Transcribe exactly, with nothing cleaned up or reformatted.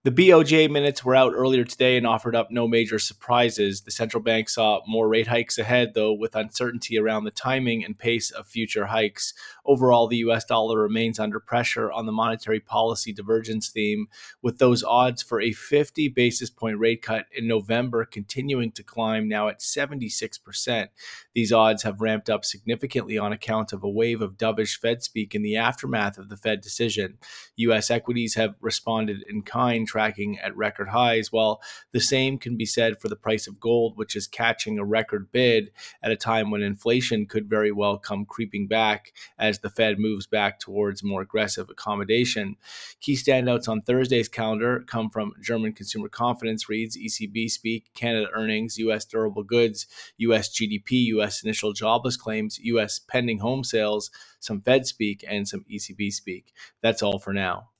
The B O J minutes were out earlier today and offered up no major surprises. The central bank saw more rate hikes ahead, though, with uncertainty around the timing and pace of future hikes. Overall, the U S dollar remains under pressure on the monetary policy divergence theme, with those odds for a fifty basis point rate cut in November continuing to climb, now at seventy-six percent. These odds have ramped up significantly on account of a wave of dovish Fed speak in the aftermath of the Fed decision. U S equities have responded in kind, tracking at record highs, while the same can be said for the price of gold, which is catching a record bid at a time when inflation could very well come creeping back as the Fed moves back towards more aggressive accommodation. Key standouts on Thursday's calendar come from German consumer confidence reads, E C B speak, Canada earnings, U S durable goods, U S G D P, U S initial jobless claims, U S pending home sales, some Fed speak, and some E C B speak. That's all for now.